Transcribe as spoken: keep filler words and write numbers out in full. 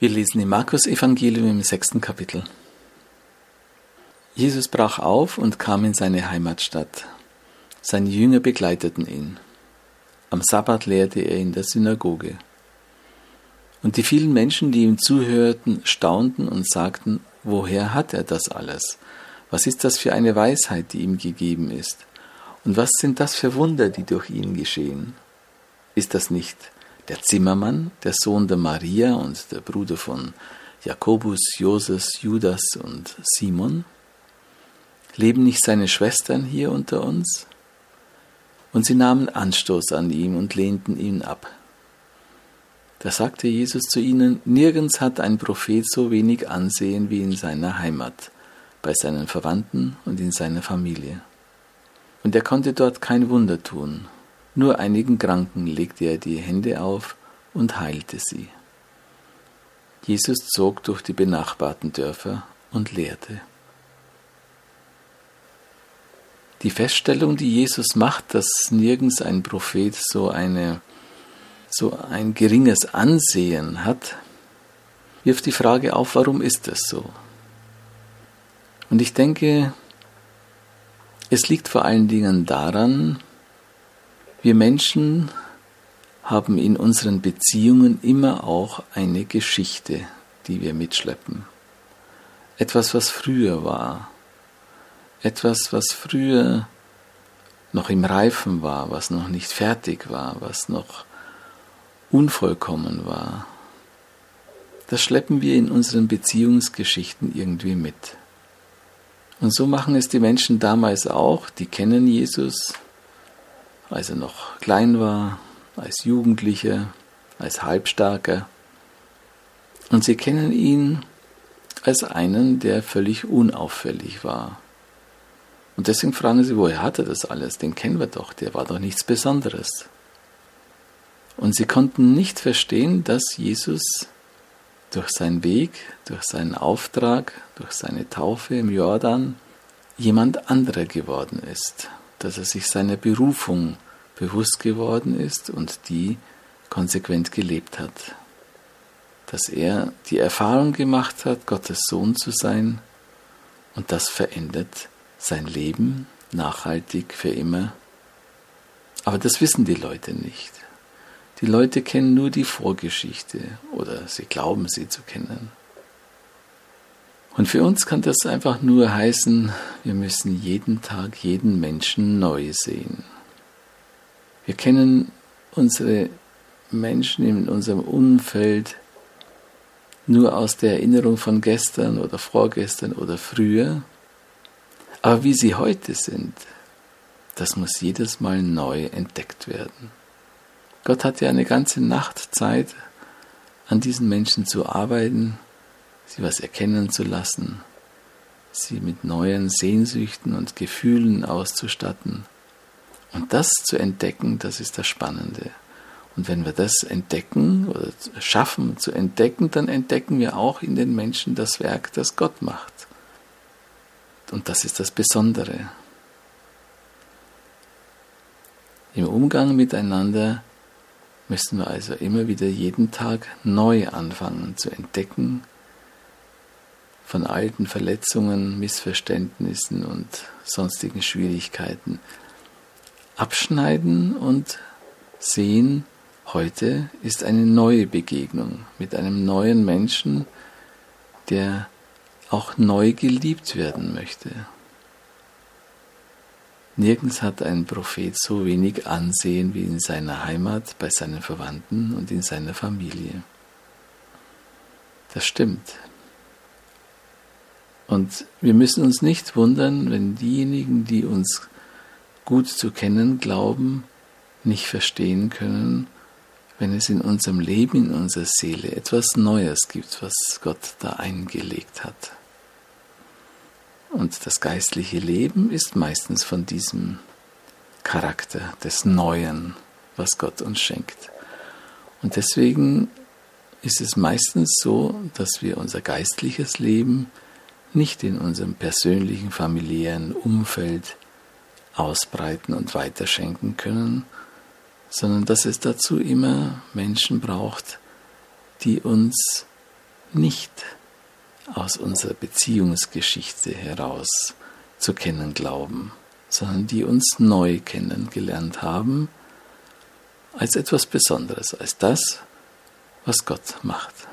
Wir lesen im Markus-Evangelium im sechsten Kapitel. Jesus brach auf und kam in seine Heimatstadt. Seine Jünger begleiteten ihn. Am Sabbat lehrte er in der Synagoge. Und die vielen Menschen, die ihm zuhörten, staunten und sagten, woher hat er das alles? Was ist das für eine Weisheit, die ihm gegeben ist? Und was sind das für Wunder, die durch ihn geschehen? Ist das nicht der Zimmermann, der Sohn der Maria und der Bruder von Jakobus, Joses, Judas und Simon? Leben nicht seine Schwestern hier unter uns? Und sie nahmen Anstoß an ihm und lehnten ihn ab. Da sagte Jesus zu ihnen, nirgends hat ein Prophet so wenig Ansehen wie in seiner Heimat, bei seinen Verwandten und in seiner Familie. Und er konnte dort kein Wunder tun. Nur einigen Kranken legte er die Hände auf und heilte sie. Jesus zog durch die benachbarten Dörfer und lehrte. Die Feststellung, die Jesus macht, dass nirgends ein Prophet so, eine, so ein geringes Ansehen hat, wirft die Frage auf, warum ist das so? Und ich denke, es liegt vor allen Dingen daran, wir Menschen haben in unseren Beziehungen immer auch eine Geschichte, die wir mitschleppen. Etwas, was früher war. Etwas, was früher noch im Reifen war, was noch nicht fertig war, was noch unvollkommen war. Das schleppen wir in unseren Beziehungsgeschichten irgendwie mit. Und so machen es die Menschen damals auch, die kennen Jesus, als er noch klein war, als Jugendlicher, als Halbstarker. Und sie kennen ihn als einen, der völlig unauffällig war. Und deswegen fragen sie, woher hat er das alles? Den kennen wir doch, der war doch nichts Besonderes. Und sie konnten nicht verstehen, dass Jesus durch seinen Weg, durch seinen Auftrag, durch seine Taufe im Jordan jemand anderer geworden ist. Dass er sich seiner Berufung bewusst geworden ist und die konsequent gelebt hat. Dass er die Erfahrung gemacht hat, Gottes Sohn zu sein, und das verändert sein Leben nachhaltig für immer. Aber das wissen die Leute nicht. Die Leute kennen nur die Vorgeschichte oder sie glauben, sie zu kennen. Und für uns kann das einfach nur heißen, wir müssen jeden Tag jeden Menschen neu sehen. Wir kennen unsere Menschen in unserem Umfeld nur aus der Erinnerung von gestern oder vorgestern oder früher. Aber wie sie heute sind, das muss jedes Mal neu entdeckt werden. Gott hat ja eine ganze Nacht Zeit, an diesen Menschen zu arbeiten, sie was erkennen zu lassen, sie mit neuen Sehnsüchten und Gefühlen auszustatten. Und das zu entdecken, das ist das Spannende. Und wenn wir das entdecken oder schaffen zu entdecken, dann entdecken wir auch in den Menschen das Werk, das Gott macht. Und das ist das Besondere. Im Umgang miteinander müssen wir also immer wieder jeden Tag neu anfangen zu entdecken, von alten Verletzungen, Missverständnissen und sonstigen Schwierigkeiten abschneiden und sehen, heute ist eine neue Begegnung mit einem neuen Menschen, der auch neu geliebt werden möchte. Nirgends hat ein Prophet so wenig Ansehen wie in seiner Heimat, bei seinen Verwandten und in seiner Familie. Das stimmt. Und wir müssen uns nicht wundern, wenn diejenigen, die uns gut zu kennen glauben, nicht verstehen können, wenn es in unserem Leben, in unserer Seele etwas Neues gibt, was Gott da eingelegt hat. Und das geistliche Leben ist meistens von diesem Charakter des Neuen, was Gott uns schenkt. Und deswegen ist es meistens so, dass wir unser geistliches Leben nicht in unserem persönlichen, familiären Umfeld ausbreiten und weiterschenken können, sondern dass es dazu immer Menschen braucht, die uns nicht aus unserer Beziehungsgeschichte heraus zu kennen glauben, sondern die uns neu kennengelernt haben als etwas Besonderes, als das, was Gott macht.